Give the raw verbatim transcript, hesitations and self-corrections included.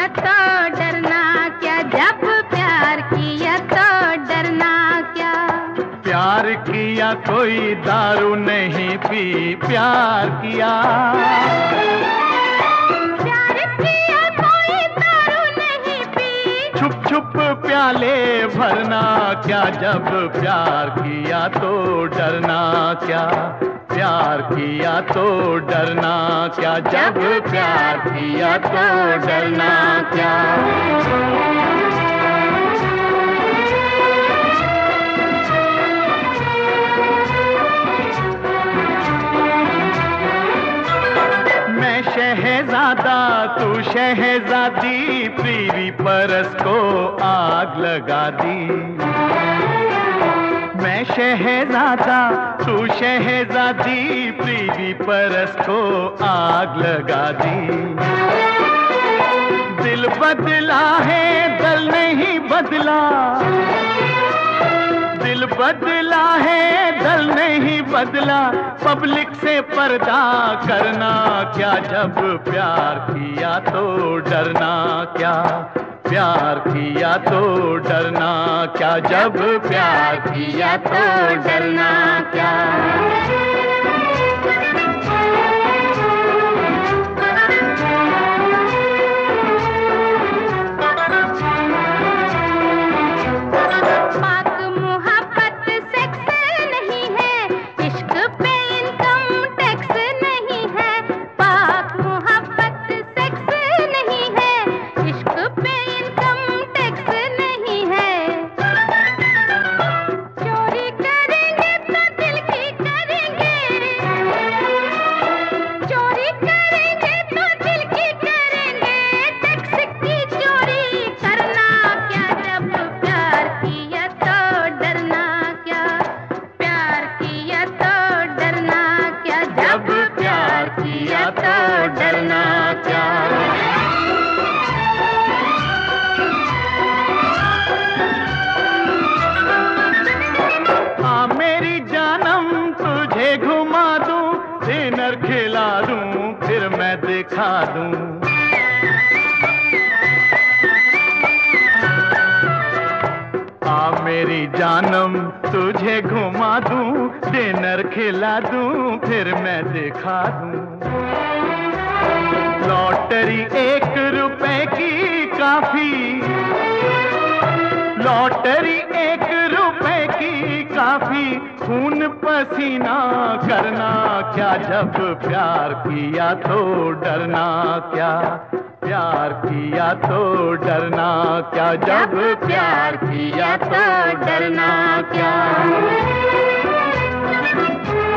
तो डरना क्या, जब प्यार किया तो डरना क्या। प्यार किया कोई दारू नहीं पी, प्यार किया प्यार किया कोई दारू नहीं पी। छुप छुप प्याले भरना क्या, जब प्यार किया तो डरना क्या। प्यार किया तो डरना क्या, जब प्यार किया तो डरना क्या। मैं शहजादा तू शहजादी, प्रीवी परस को आग लगा दी। मैं शहजादा तू शहजादी, प्रीवी परस को आग लगा दी। दिल बदला है दल नहीं बदला, दिल बदला है दल नहीं बदला। पब्लिक से पर्दा करना क्या, जब प्यार किया तो डरना क्या। प्यार किया तो डरना क्या, जब प्यार किया तो डरना क्या। खिला दूं फिर मैं दिखा दूं। आ मेरी जानम तुझे घुमा दूं, डिनर खिला दूं फिर मैं दिखा दूं। लॉटरी एक रुपए की काफी, लॉटरी एक रुपए की काफी। खून पसीना करना क्या, जब प्यार किया तो डरना क्या। प्यार किया तो डरना क्या, जब प्यार किया तो डरना क्या।